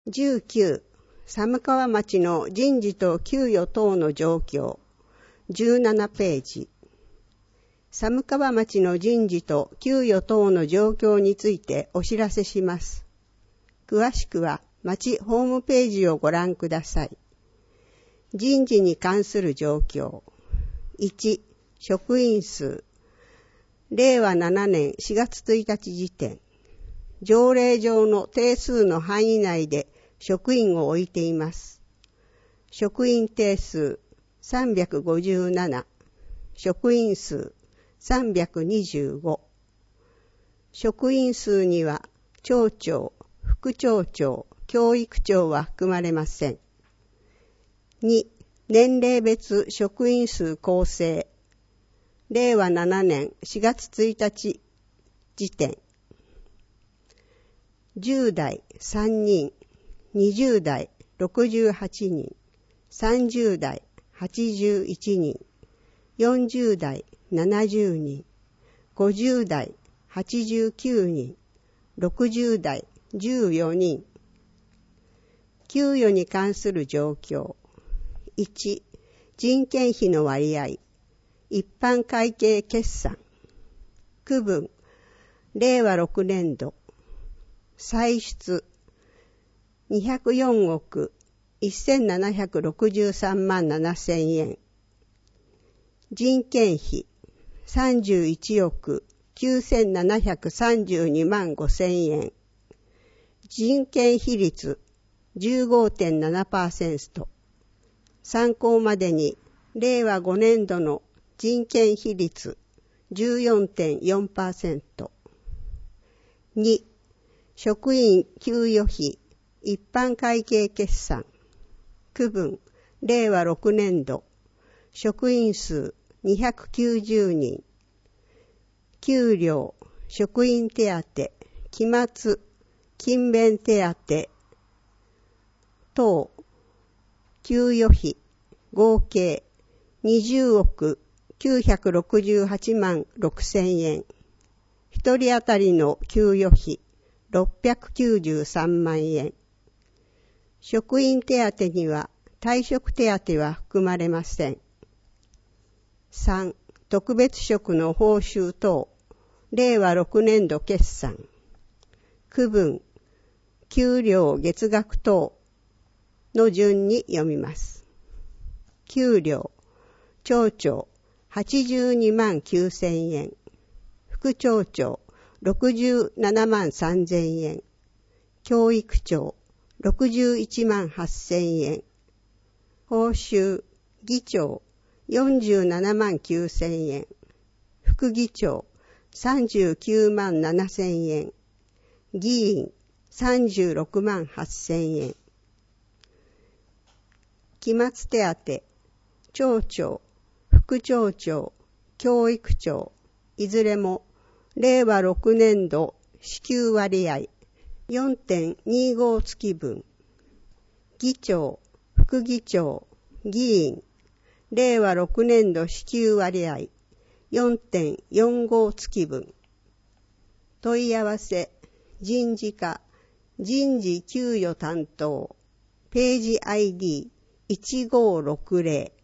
19、寒川町の人事と給与等の状況。17ページ。寒川町の人事と給与等の状況についてお知らせします。詳しくは町ホームページをご覧ください。人事に関する状況。1、職員数。令和7年4月1日時点。条例上の定数の範囲内で職員を置いています。職員定数357、職員数325。職員数には町長、副町長、教育長は含まれません。2、年齢別職員数構成。令和7年4月1日時点。10代3人、20代68人、30代81人、40代70人、50代89人、60代14人。給与に関する状況。1、人件費の割合。一般会計決算。区分。令和6年度。歳出。204億1763万7000円。人件費。31億9732万5000円。人件費率 15.7%。参考までに令和5年度の人件費率 14.4%。2、職員給与費一般会計決算。区分、令和6年度。職員数290人。給料、職員手当、期末、勤勉手当等、給与費、合計20億968万6000円。一人当たりの給与費693万円。職員手当には退職手当は含まれません。3、特別職の報酬等、令和6年度決算。区分、給料月額等の順に読みます。給料、町長82万9000円。副町長67万3000円。教育長61万8000円。報酬、議長47万9000円。副議長39万7000円。議員36万8000円。期末手当、町長、副町長、教育長、いずれも令和6年度支給割合 4.25 月分。議長、副議長、議員、令和6年度支給割合 4.45 月分。問い合わせ、人事課、人事給与担当、ページ ID1560